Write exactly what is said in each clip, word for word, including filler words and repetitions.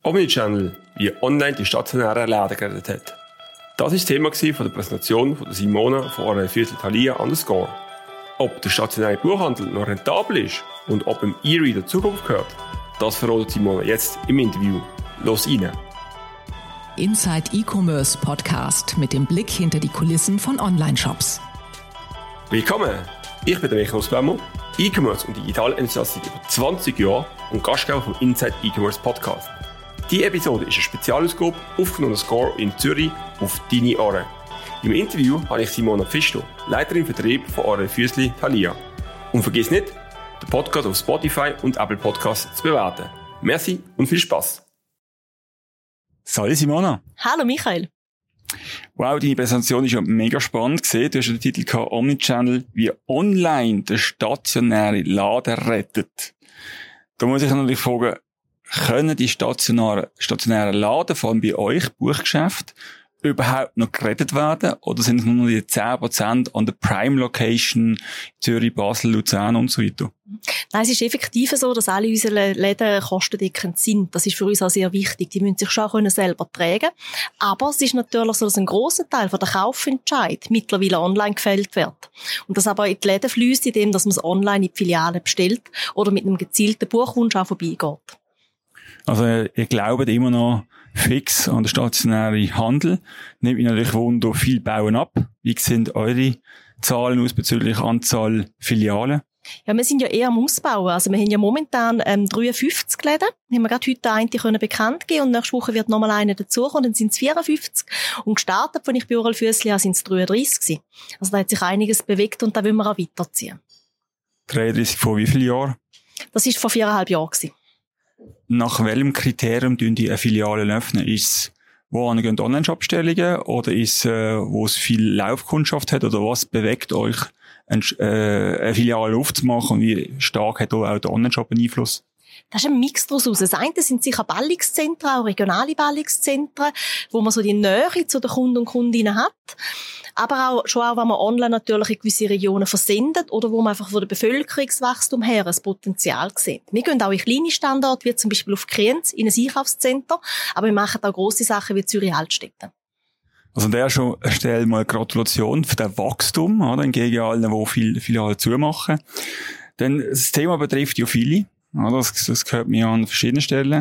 Omnichannel, wie online die stationären Läden gerettet hat. Das war das Thema von der Präsentation von Simona von Ornella Füssli Thalia an der Score. Ob der stationäre Buchhandel noch rentabel ist und ob im E-Reader Zukunft gehört, das verratet Simona jetzt im Interview. Los rein! Inside E-Commerce Podcast mit dem Blick hinter die Kulissen von Online-Shops. Willkommen! Ich bin der Michael Bämmer, E-Commerce und Digital-Enthusiast seit über zwanzig Jahren und Gastgeber vom Inside E-Commerce Podcast. Diese Episode ist eine Spezialausgabe, aufgenommen an Score in Zürich auf deine Ohren. Im Interview habe ich Simona Pfister, Leiterin Vertrieb von Ornella Füssli Thalia. Und vergiss nicht, den Podcast auf Spotify und Apple Podcasts zu bewerten. Merci und viel Spass. Salut Simona. Hallo Michael. Wow, deine Präsentation ist ja mega spannend gesehen. Du hast den Titel gehabt, Omnichannel, wie online der stationäre Laden rettet. Da muss ich natürlich fragen, können die stationären, stationären Laden, vor allem bei euch, Buchgeschäft, überhaupt noch gerettet werden? Oder sind es nur noch die zehn Prozent an der Prime-Location, Zürich, Basel, Luzern und so weiter? Nein, es ist effektiv so, dass alle unsere Läden kostendeckend sind. Das ist für uns auch sehr wichtig. Die müssen sich schon können selber tragen. Aber es ist natürlich so, dass ein grosser Teil von der Kaufentscheid mittlerweile online gefällt wird. Und das aber in die Läden fließt, indem dass man es online in die Filialen bestellt oder mit einem gezielten Buchwunsch auch vorbeigeht. Also, ihr glaubt immer noch fix an den stationären Handel. Nimmt mich natürlich Wunder, viel bauen ab. Wie sehen eure Zahlen aus bezüglich Anzahl Filialen? Ja, wir sind ja eher am Ausbauen. Also, wir haben ja momentan ähm, dreiundfünfzig Läden. Haben wir gerade heute eine können bekannt geben und nächste Woche wird nochmal eine dazukommen, dann sind es vierundfünfzig. Und gestartet, als ich bei Ornella Füssli habe, sind es dreiunddreissig gewesen. Also, da hat sich einiges bewegt und da wollen wir auch weiterziehen. dreiunddreissig vor wie vielen Jahren? Das war vor viereinhalb Jahren gewesen. Nach welchem Kriterium tun die eine Filiale öffnen? Ist es, wo gehen Online-Shop-Bestellungen oder ist es, äh, wo es viel Laufkundschaft hat? Oder was bewegt euch, ein, äh, eine Filiale aufzumachen und wie stark hat auch der Online-Shop einen Einfluss? Das ist ein Mix daraus. Das eine sind sicher Ballungszentren, auch regionale Ballungszentren, wo man so die Nähe zu den Kunden und Kundinnen hat. Aber auch, schon auch, wenn man online natürlich in gewisse Regionen versendet oder wo man einfach von der Bevölkerungswachstum her ein Potenzial sieht. Wir gehen auch in kleine Standorte, wie zum Beispiel auf Kriens, in ein Einkaufszentrum, aber wir machen auch grosse Sachen wie Zürich-Altstetten. Also an der schon Stelle mal Gratulation für den Wachstum, oder? Entgegen allen, die viel, viele zumachen. Denn das Thema betrifft ja viele. Das, das gehört mir an verschiedenen Stellen.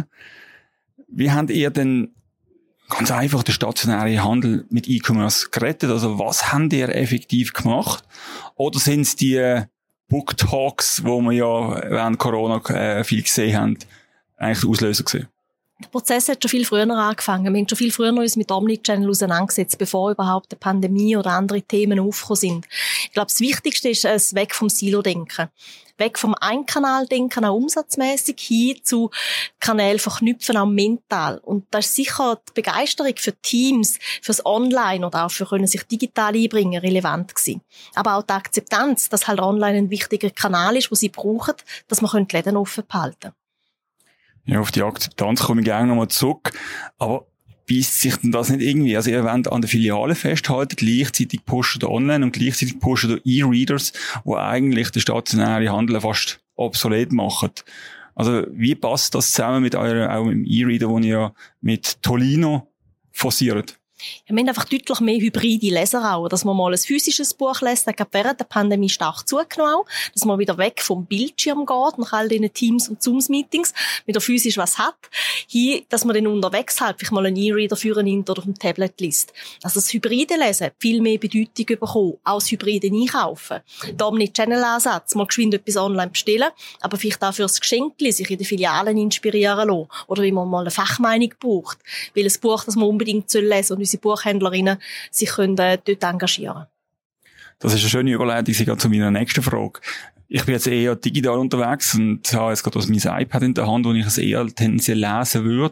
Wie habt ihr denn ganz einfach den stationären Handel mit E-Commerce gerettet? Also was habt ihr effektiv gemacht? Oder sind es die Book Talks, wo wir ja während Corona äh, viel gesehen haben, eigentlich der Auslöser gewesen? Der Prozess hat schon viel früher angefangen. Wir haben schon viel früher uns mit Omnichannel auseinandergesetzt, bevor überhaupt eine Pandemie oder andere Themen aufgekommen sind. Ich glaube, das Wichtigste ist es weg vom Silo-Denken. Weg vom Einkanal-Denken, auch umsatzmäßig, hin zu Kanälen verknüpfen, auch mental. Und da ist sicher die Begeisterung für Teams, fürs Online oder auch für können sich digital einbringen, relevant gewesen. Aber auch die Akzeptanz, dass halt online ein wichtiger Kanal ist, den sie brauchen, dass man die Läden offen behalten können. Ja, auf die Akzeptanz komme ich gerne nochmal zurück. Aber beißt sich denn das nicht irgendwie? Also ihr wollt an der Filiale festhalten, gleichzeitig pushen ihr online und gleichzeitig pushen ihr E-Readers, die eigentlich den stationären Handel fast obsolet machen. Also wie passt das zusammen mit eurem, auch mit dem E-Reader, den ihr ja mit Tolino forciert? Ja, wir haben einfach deutlich mehr hybride Leser auch, dass man mal ein physisches Buch lässt, das hat während der Pandemie stark zugenommen auch, dass man wieder weg vom Bildschirm geht, nach all diesen Teams- und Zooms-Meetings, wieder physisch was hat, hier, dass man dann unterwegs halt vielleicht mal einen E-Reader führen nimmt oder auf dem Tablet liest. Also das hybride Lesen hat viel mehr Bedeutung bekommen, auch das hybride Einkaufen. Der Omnichannel-Ansatz, mal geschwind etwas online bestellen, aber vielleicht auch fürs Geschenkli sich in den Filialen inspirieren lassen, oder wie man mal eine Fachmeinung braucht, weil ein Buch, das man unbedingt lesen soll, unsere Buchhändlerinnen sich können, äh, dort engagieren. Das ist eine schöne Überleitung zu meiner nächsten Frage. Ich bin jetzt eher digital unterwegs und habe jetzt gerade mein iPad in der Hand, wo ich es eher tendenziell lesen würde.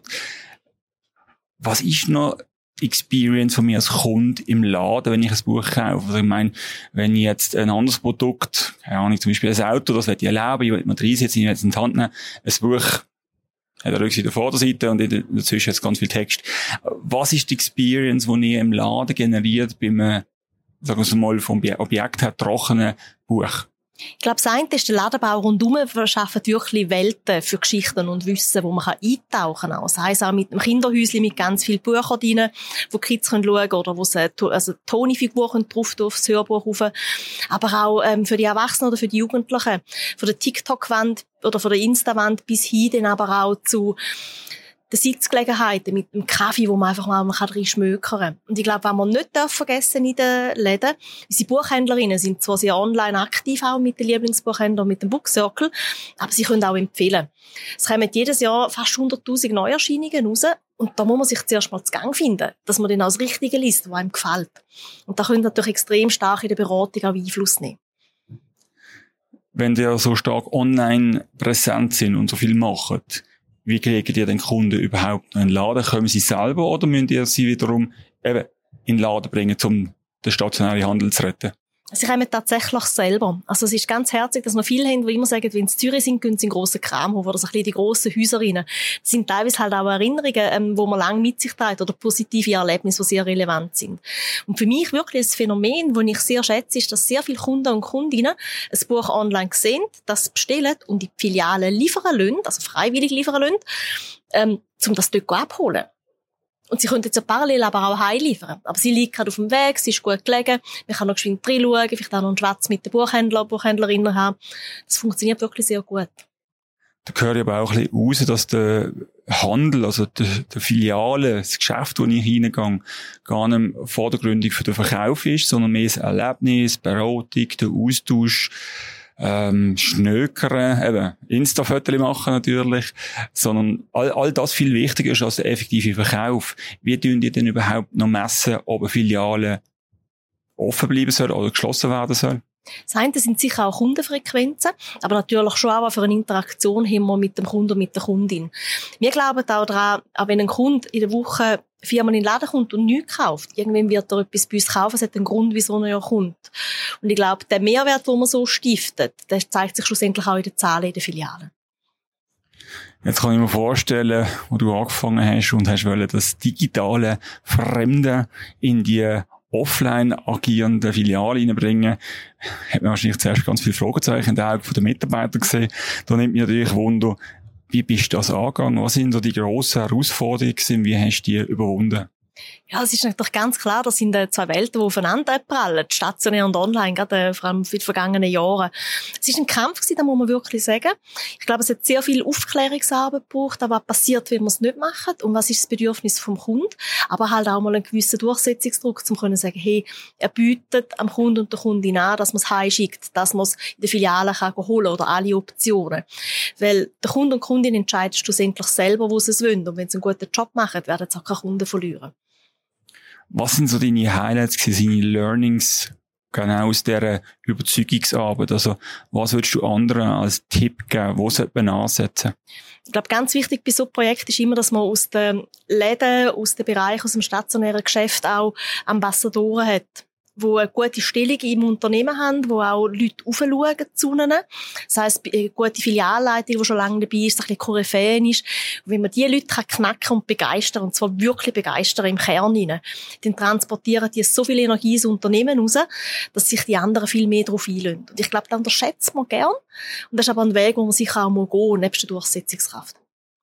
Was ist noch die Experience von mir als Kunde im Laden, wenn ich ein Buch kaufe? Also ich meine, wenn ich jetzt ein anderes Produkt, keine Ahnung, zum Beispiel ein Auto, das will ich erleben, ich will mir reinsetzen, ich will jetzt in die Hand nehmen, ein Buch, an der Rückseite, der Vorderseite und dazwischen jetzt ganz viel Text. Was ist die Experience, die ihr im Laden generiert bei einem, sagen wir mal, vom Objekt her trockenen Buch? Ich glaube, das eine ist, der Ladenbau rundherum verschafft wirklich Welten für Geschichten und Wissen, wo man eintauchen kann. Sei es auch mit einem Kinderhäuschen mit ganz vielen Büchern drin, wo die Kids schauen können oder wo sie also Toni-Figuren drauf tun, aufs Hörbuch rauf. Aber auch ähm, für die Erwachsenen oder für die Jugendlichen. Von der TikTok-Wand oder von der Insta-Wand bis hin dann aber auch zu den Sitzgelegenheiten mit dem Kaffee, wo man einfach mal drin schmökern kann. Und ich glaube, was man nicht vergessen in den Läden, unsere Buchhändlerinnen sind zwar sehr online aktiv, auch mit den Lieblingsbuchhändlern, mit dem Book Circle, aber sie können auch empfehlen. Es kommen jedes Jahr fast hunderttausend Neuerscheinungen raus und da muss man sich zuerst mal zu Gang finden, dass man dann auch das Richtige liest, was einem gefällt. Und da können natürlich extrem stark in der Beratung auch Einfluss nehmen. Wenn ihr so stark online präsent sind und so viel machen, wie kriegen ihr den Kunden überhaupt noch in den Laden? Kommen sie selber oder müsst ihr sie wiederum eben in den Laden bringen, um den stationären Handel zu retten? Sie kommen tatsächlich selber. Also es ist ganz herzig, dass noch viele haben, die immer sagen, wenn sie in Zürich sind, gehen sie in grossen Kramhof oder so ein bisschen in die grossen Häuser rein. Das sind teilweise halt auch Erinnerungen, ähm, wo man lange mit sich trägt oder positive Erlebnisse, die sehr relevant sind. Und für mich wirklich ein Phänomen, das ich sehr schätze, ist, dass sehr viele Kunden und Kundinnen ein Buch online sehen, das bestellen und die Filialen liefern lassen, also freiwillig liefern lassen, ähm, um das dort abholen. Und sie können jetzt ja parallel aber auch heimliefern. Aber sie liegt gerade auf dem Weg, sie ist gut gelegen, man kann noch geschwind reinschauen, vielleicht auch noch einen Schwätz mit den Buchhändlern, Buchhändlerinnen haben. Das funktioniert wirklich sehr gut. Da gehört aber auch ein bisschen raus, dass der Handel, also der, der Filiale, das Geschäft, wo ich hineingehe, gar nicht vordergründig für den Verkauf ist, sondern mehr das Erlebnis, Beratung, der Austausch, ähm, Schnökern, eben, Insta-Fotos machen natürlich, sondern all, all das viel wichtiger ist als der effektive Verkauf. Wie tun die denn überhaupt noch messen, ob eine Filiale offen bleiben soll oder geschlossen werden soll? Das eine sind sicher auch Kundenfrequenzen, aber natürlich schon auch für eine Interaktion haben wir mit dem Kunden und mit der Kundin. Wir glauben auch daran, auch wenn ein Kunde in der Woche viermal in den Laden kommt und nichts kauft, irgendwann wird er etwas bei uns kaufen, es hat einen Grund, wieso er ja kommt. Und ich glaube, der Mehrwert, den man so stiftet, der zeigt sich schlussendlich auch in den Zahlen in den Filialen. Jetzt kann ich mir vorstellen, wo du angefangen hast und hast wollen, das digitale Fremde in die offline agierende Filiale reinbringen, hat man wahrscheinlich zuerst ganz viele Fragezeichen in den Augen der Mitarbeiter gesehen. Da nimmt mich natürlich Wunder, wie bist du das angegangen? Was sind so die grossen Herausforderungen gewesen? Wie hast du die überwunden? Ja, es ist natürlich ganz klar, das sind zwei Welten, die aufeinander prallen, stationär und online, gerade vor allem in den vergangenen Jahren. Es ist ein Kampf gewesen, da muss man wirklich sagen. Ich glaube, es hat sehr viel Aufklärungsarbeit gebraucht, aber was passiert, wenn man es nicht macht und was ist das Bedürfnis vom Kunden, aber halt auch mal einen gewissen Durchsetzungsdruck, um zu sagen, hey, er bietet am Kunden und der Kundin an, dass man es heimschickt, dass man es in der Filiale kann holen oder alle Optionen. Weil der Kunde und die Kundin entscheidet schlussendlich selber, wo sie es wollen und wenn sie einen guten Job machen, werden sie auch keine Kunden verlieren. Was sind so deine Highlights gewesen, deine Learnings genau aus dieser Überzeugungsarbeit? Also, was würdest du anderen als Tipp geben? Wo sollte man ansetzen? Ich glaube, ganz wichtig bei so einem Projekt ist immer, dass man aus den Läden, aus dem Bereich, aus dem stationären Geschäft auch Ambassadoren hat, die eine gute Stellung im Unternehmen haben, wo auch Leute aufschauen zu ihnen. Das heisst, eine gute Filialleitung, die schon lange dabei ist, ein bisschen Koryphäen ist. Und wenn man diese Leute knacken und begeistern, und zwar wirklich begeistern im Kern hinein, dann transportieren die so viel Energie ins Unternehmen raus, dass sich die anderen viel mehr darauf einlösen. Und ich glaube, das unterschätzt man gern. Und das ist aber ein Weg, wo man sicher auch mal gehen, nebst der Durchsetzungskraft.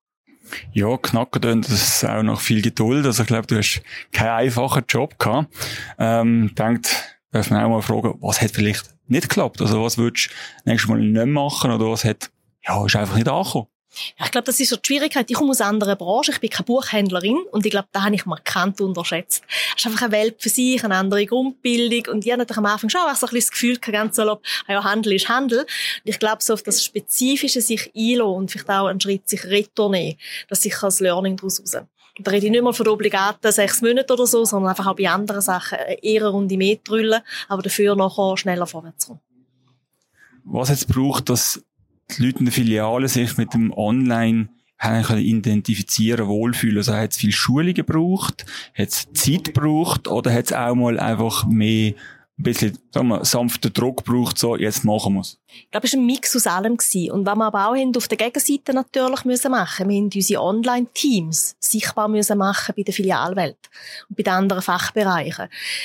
Ja, knacken tun, das ist auch noch viel Geduld. Also ich glaube, du hast keinen einfachen Job gehabt. Ähm, denkt, darf man auch mal fragen, was hat vielleicht nicht geklappt? Also was würdest du nächstes Mal nicht machen oder was hat, ja, ist einfach nicht angekommen? Ja, ich glaube, das ist so die Schwierigkeit. Ich komme aus einer anderen Branche. Ich bin keine Buchhändlerin. Und ich glaube, da habe ich markant unterschätzt. Es ist einfach eine Welt für sich, eine andere Grundbildung. Und ich hatte am Anfang schon auch so ein bisschen das Gefühl, ganz salopp, ja, Handel ist Handel. Und ich glaube, so auf das Spezifische sich einlassen und vielleicht auch einen Schritt sich retournieren, das ist sicher das Learning daraus raus. Und da rede ich nicht mal von den obligaten sechs Monaten oder so, sondern einfach auch bei anderen Sachen eher eine Runde mehr drüllen, aber dafür nachher schneller vorwärts kommen. Was hat es gebraucht, dass die Leute in der Filiale sich mit dem Online haben können identifizieren, wohlfühlen? Also hat es viel Schulung gebraucht? Hat es Zeit gebraucht? Oder hat es auch mal einfach mehr, ein bisschen, sagen wir, sanften Druck gebraucht, so, jetzt machen wir es? Ich glaube, es war ein Mix aus allem gewesen. Und was wir aber auch haben, auf der Gegenseite natürlich müssen machen. Wir mussten unsere Online-Teams sichtbar müssen machen bei der Filialwelt und bei den anderen Fachbereichen.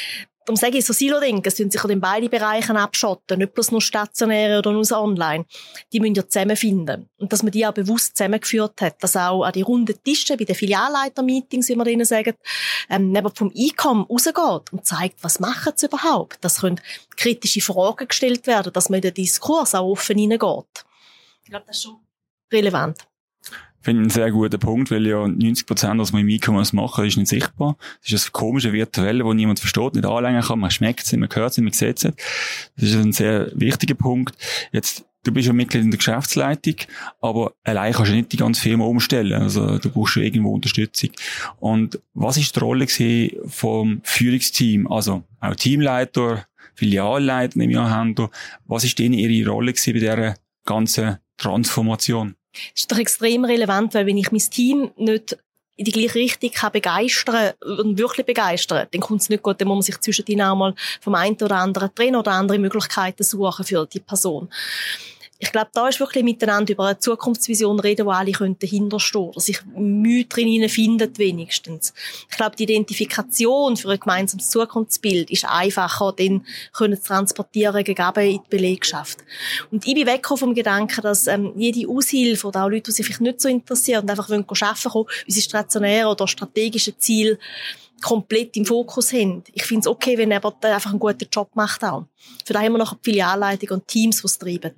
darum sage ich, so Silo-Denken, es tun sich in beiden Bereichen abschotten, nicht bloß nur stationär oder nur online. Die müssen ja zusammenfinden. Und dass man die auch bewusst zusammengeführt hat, dass auch an die runden Tische bei den Filialleiter-Meetings, wie man denen sagen, ähm, neben vom E-Com rausgeht und zeigt, was machen sie überhaupt. Das können kritische Fragen gestellt werden, dass man in den Diskurs auch offen hineingeht. Ich glaube, das ist schon relevant. Ich finde einen sehr guten Punkt, weil ja neunzig Prozent, was wir im E-Commerce machen, ist nicht sichtbar. Das ist das komische Virtuelle, das niemand versteht, nicht anlängen kann. Man schmeckt es, man hört es, man sieht es. Das ist ein sehr wichtiger Punkt. Jetzt, du bist ja Mitglied in der Geschäftsleitung, aber allein kannst du nicht die ganze Firma umstellen. Also, du brauchst schon irgendwo Unterstützung. Und was ist die Rolle gewesen vom Führungsteam? Also, auch Teamleiter, Filialleiter, nehme ich an, was ist denen ihre Rolle gewesen bei dieser ganzen Transformation? Das ist doch extrem relevant, weil wenn ich mein Team nicht in die gleiche Richtung kann begeistern und wirklich begeistern, dann kommt es nicht gut, dann muss man sich zwischendrin auch mal vom einen oder anderen trennen oder andere Möglichkeiten suchen für die Person. Ich glaube, da ist wirklich miteinander über eine Zukunftsvision reden, wo alle dahinter stehen können, dass sich Mühe drin findet wenigstens. Ich glaube, die Identifikation für ein gemeinsames Zukunftsbild ist einfacher, den können zu transportieren, gegeben in die Belegschaft. Und ich bin weggekommen vom Gedanken, dass ähm, jede Aushilfe oder auch Leute, die sich vielleicht nicht so interessieren und einfach wollen arbeiten kommen, unsere stationären oder strategischen Ziele komplett im Fokus haben. Ich finde es okay, wenn jemand einfach einen guten Job macht auch. Für da haben wir noch eine Filialleitung und Teams, die es treiben.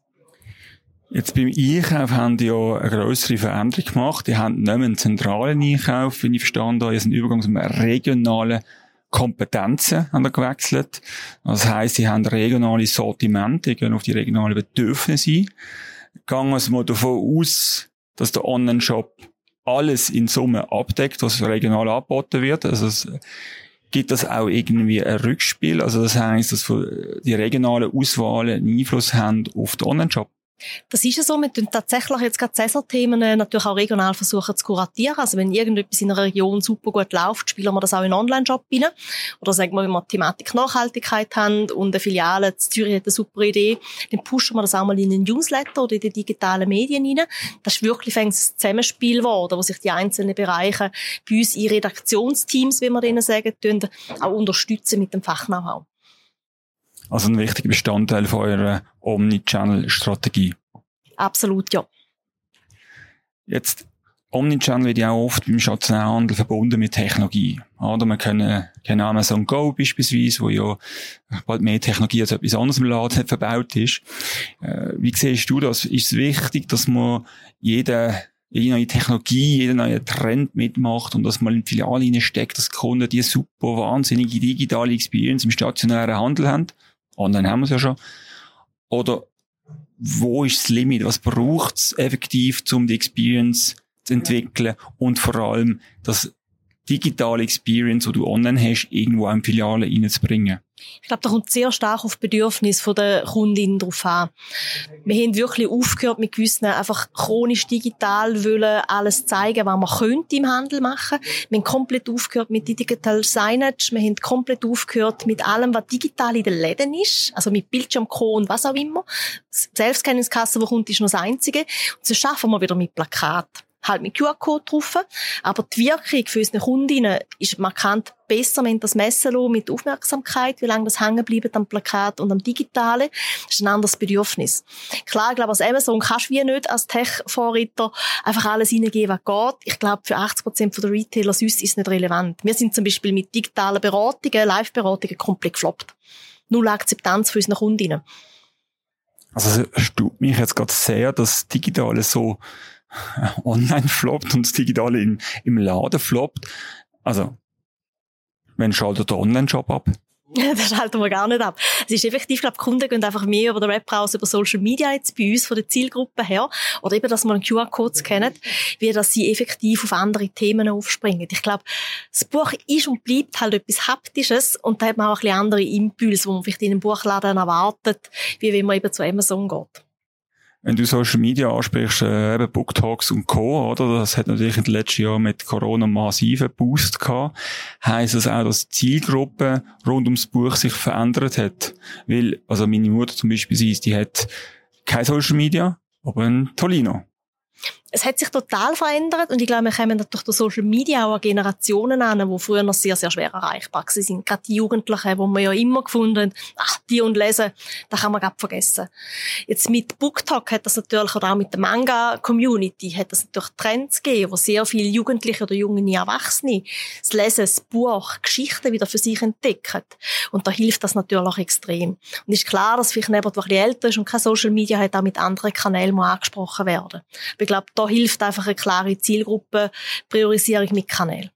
Jetzt beim Einkauf haben die ja eine grössere Veränderung gemacht. Die haben nicht mehr einen zentralen Einkauf, wie ich verstanden habe. Jetzt einen Übergang zu regionalen Kompetenzen haben die gewechselt. Das heisst, sie haben regionale Sortimente, die gehen auf die regionalen Bedürfnisse ein. Gehen wir mal davon aus, dass der Online-Shop alles in Summe abdeckt, was regional angeboten wird. Also es gibt das auch irgendwie ein Rückspiel? Also das heisst, dass die regionalen Auswahlen einen Einfluss haben auf den Online-Shop? Das ist ja so. Wir tun tatsächlich jetzt gerade Saisonthemen natürlich auch regional versuchen zu kuratieren. Also wenn irgendetwas in einer Region super gut läuft, spielen wir das auch in einen Online-Shop rein. Oder sagen wir, wenn wir Thematik Nachhaltigkeit haben und eine Filiale in Zürich hat eine super Idee, dann pushen wir das auch mal in den Newsletter oder in die digitalen Medien rein. Das ist wirklich ein Zusammenspiel geworden, wo sich die einzelnen Bereiche bei uns in Redaktionsteams, wie wir denen sagen, auch unterstützen mit dem Fach-Know-how. Also ein wichtiger Bestandteil von eurer Omnichannel-Strategie. Absolut, ja. Jetzt, Omnichannel wird ja auch oft beim Stationärhandel verbunden mit Technologie. Oder wir können, kennen Amazon Go beispielsweise, wo ja bald mehr Technologie als etwas anderes im Laden verbaut ist. Äh, wie siehst du das? Ist es wichtig, dass man jede, jede neue Technologie, jeden neuen Trend mitmacht und dass man in die Filiale reinsteckt, dass die Kunden die super wahnsinnige digitale Experience im stationären Handel haben? Online haben wir es ja schon. Oder wo ist das Limit? Was braucht es effektiv, um die Experience zu entwickeln und vor allem das digitale Experience, die du online hast, irgendwo in Filiale reinzubringen? Ich glaube, da kommt sehr stark auf Bedürfnisse der Kundin drauf an. Wir haben wirklich aufgehört mit gewissen einfach chronisch digital wollen alles zeigen, was man könnte im Handel machen. Wir haben komplett aufgehört mit Digital Signage. Wir haben komplett aufgehört mit allem, was digital in den Läden ist. Also mit Bildschirmcode und was auch immer. Selbstscanningskasse, wo kommt, ist noch das Einzige. Und das schaffen wir wieder mit Plakat. Halt mit Q R-Code drauf. Aber die Wirkung für unsere Kundinnen ist markant besser, wenn das messen lassen mit Aufmerksamkeit, wie lange das hängen bleibt am Plakat und am Digitalen. Das ist ein anderes Bedürfnis. Klar, ich glaube, als Amazon kannst du wie nicht als Tech-Vorreiter einfach alles reingeben, was geht. Ich glaube, für achtzig Prozent der Retailer sonst ist es nicht relevant. Wir sind zum Beispiel mit digitalen Beratungen, Live-Beratungen komplett gefloppt. Null Akzeptanz für unsere Kundinnen. Also es stört mich jetzt gerade sehr, dass Digitale so online floppt und das Digitale im, im Laden floppt. Also, wenn schaltet der Online-Shop ab? Das schalten wir gar nicht ab. Es ist effektiv, ich glaube, die Kunden gehen einfach mehr über den Web raus, über Social Media jetzt bei uns, von der Zielgruppe her. Oder eben, dass man einen Q R-Code kennen, wie dass sie effektiv auf andere Themen aufspringen. Ich glaube, das Buch ist und bleibt halt etwas Haptisches und da hat man auch ein bisschen andere Impulse, die man vielleicht in einem Buchladen erwartet, wie wenn man eben zu Amazon geht. Wenn du Social Media ansprichst, äh, eben BookTalks und Co., oder? Das hat natürlich in den letzten Jahren mit Corona massiven Boost gehabt. Heisst das auch, dass die Zielgruppe rund ums Buch sich verändert hat? Weil, also meine Mutter zum Beispiel, die hat kein Social Media, aber ein Tolino. es hat sich total verändert und ich glaube, wir kommen durch die Social Media auch an Generationen an, die früher noch sehr, sehr schwer erreichbar waren. Gerade die Jugendlichen, wo wir ja immer gefunden haben, ach, die und lesen, das kann man gerade vergessen. Jetzt mit BookTok hat das natürlich, oder auch mit der Manga-Community, hat das natürlich Trends gegeben, wo sehr viele Jugendliche oder junge Erwachsene das Lesen, das Buch, Geschichten wieder für sich entdecken. Und da hilft das natürlich extrem. Und ist klar, dass vielleicht jemand, der ein bisschen älter ist und keine Social Media hat, auch mit anderen Kanälen mal angesprochen werden. Ich glaube, da hilft einfach eine klare Zielgruppenpriorisierung mit Kanälen.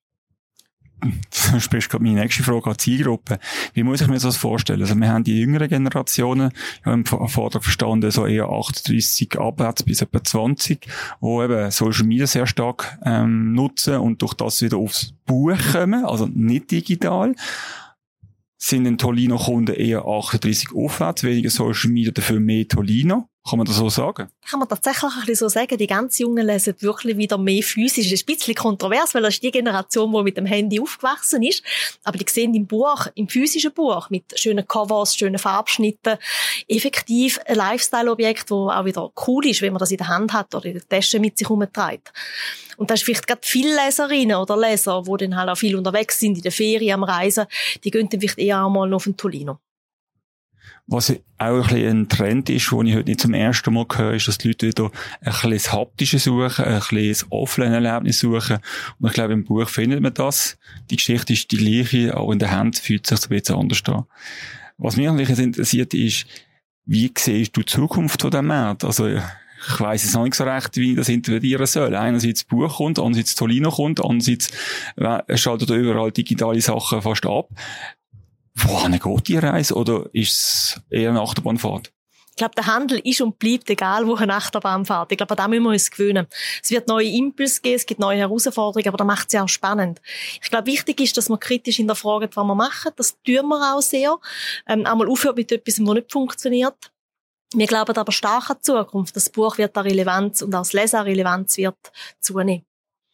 Du sprichst gerade meine nächste Frage an Zielgruppe. Wie muss ich mir das vorstellen? Also wir haben die jüngeren Generationen, ja, im Vortrag verstanden, so eher achtunddreissig abwärts bis etwa zwanzig, die eben Social Media sehr stark ähm, nutzen und durch das wieder aufs Buch kommen, also nicht digital. Sind den Tolino-Kunden eher achtunddreissig aufwärts, weniger Social Media, dafür mehr Tolino? Kann man das so sagen? Kann man tatsächlich ein bisschen so sagen. Die ganz Jungen lesen wirklich wieder mehr physisch. Das ist ein bisschen kontrovers, weil das ist die Generation, die mit dem Handy aufgewachsen ist. Aber die sehen im Buch, im physischen Buch, mit schönen Covers, schönen Farbschnitten, effektiv ein Lifestyle-Objekt, das auch wieder cool ist, wenn man das in der Hand hat oder in der Tasche mit sich herumträgt. Und da ist vielleicht gerade viele Leserinnen oder Leser, die dann halt auch viel unterwegs sind, in der Ferien, am Reisen, die gehen dann vielleicht eher auch mal noch auf den Tolino. Was auch ein bisschen ein Trend ist, den ich heute nicht zum ersten Mal höre, ist, dass die Leute wieder ein bisschen das Haptische suchen, ein bisschen das Offline-Erlebnis suchen. Und ich glaube, im Buch findet man das. Die Geschichte ist die gleiche, auch in der Hand fühlt sich so ein bisschen anders an. Was mich eigentlich interessiert ist, wie siehst du die Zukunft von diesem Markt? Also, ich weiss jetzt noch nicht so recht, wie ich das interpretieren soll. Einerseits das Buch kommt, andererseits Tolino kommt, andererseits äh, schaltet er überall digitale Sachen fast ab. Wohin geht die Reise, oder ist es eher eine Achterbahnfahrt? Ich glaube, der Handel ist und bleibt egal, wo eine Achterbahn fährt. Ich glaube, an das müssen wir uns gewöhnen. Es wird neue Impulse geben, es gibt neue Herausforderungen, aber das macht es ja auch spannend. Ich glaube, wichtig ist, dass man kritisch hinterfragen, was wir machen. Das tun wir auch sehr. Ähm, einmal aufhört mit etwas, was nicht funktioniert. Wir glauben aber stark an die Zukunft. Das Buch wird an Relevanz und auch das Lesen an Relevanz wird zunehmen.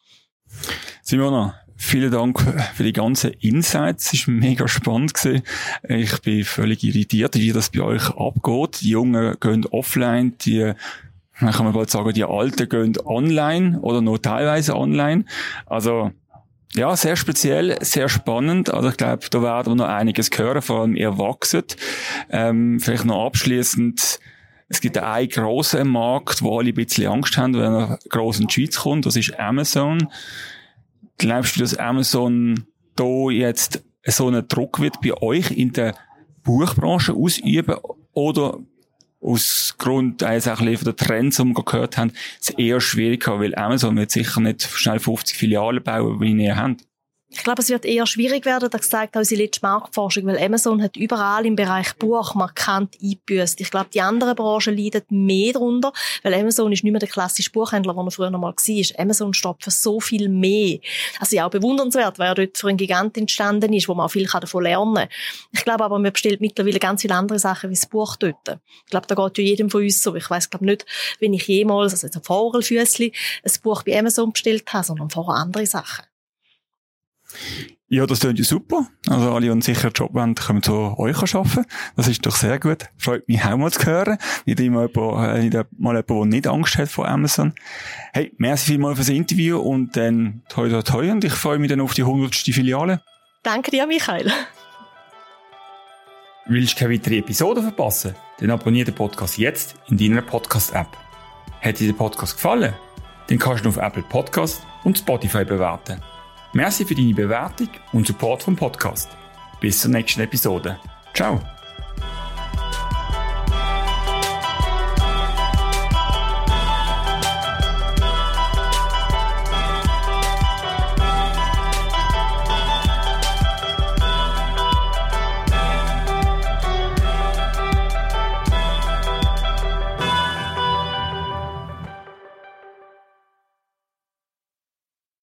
Simona, vielen Dank für die ganzen Insights. Es war mega spannend gewesen. Ich bin völlig irritiert, wie das bei euch abgeht. Die Jungen gehen offline, die, dann kann man bald sagen, die Alten gehen online oder nur teilweise online. Also, ja, sehr speziell, sehr spannend. Also ich glaube, da werden wir noch einiges hören, vor allem Erwachsene. Ähm, vielleicht noch abschließend. Es gibt einen grossen Markt, wo alle ein bisschen Angst haben, wenn er gross in die Schweiz kommt. Das ist Amazon. Glaubst du, dass Amazon da jetzt so einen Druck wird bei euch in der Buchbranche ausüben? Oder aus Grund eines auch ein bisschen von den Trends, die wir gehört haben, es eher schwierig haben, weil Amazon wird sicher nicht schnell fünfzig Filialen bauen, wie ihr habt? Ich glaube, es wird eher schwierig werden, das zeigt auch unsere letzte Marktforschung, weil Amazon hat überall im Bereich Buch markant eingebüßt. Ich glaube, die anderen Branchen leiden mehr darunter, weil Amazon ist nicht mehr der klassische Buchhändler, der er früher noch mal war. Amazon steht für so viel mehr. Also ja, auch bewundernswert, weil er dort für einen Gigant entstanden ist, wo man auch viel davon lernen kann. Ich glaube aber, man bestellt mittlerweile ganz viele andere Sachen wie das Buch dort. Ich glaube, da geht ja jedem von uns so. Ich weiss, glaube nicht, wenn ich jemals, also jetzt ein Vogelfüssli, ein Buch bei Amazon bestellt habe, sondern vorher andere Sachen. Ja, das klingt ja super. Also alle, die sicher einen Job wollen, können zu euch arbeiten. Das ist doch sehr gut. Freut mich auch mal zu hören. Nicht immer jemand, äh, nicht mal jemand, der nicht Angst hat vor Amazon. Hey, merci vielmals fürs Interview und dann toi toi toi und ich freue mich dann auf die hundertste Filiale. Danke dir, Michael. Willst du keine weitere Episode verpassen? Dann abonniere den Podcast jetzt in deiner Podcast-App. Hat dir der Podcast gefallen? Dann kannst du ihn auf Apple Podcast und Spotify bewerten. Merci für deine Bewertung und Support vom Podcast. Bis zur nächsten Episode. Ciao.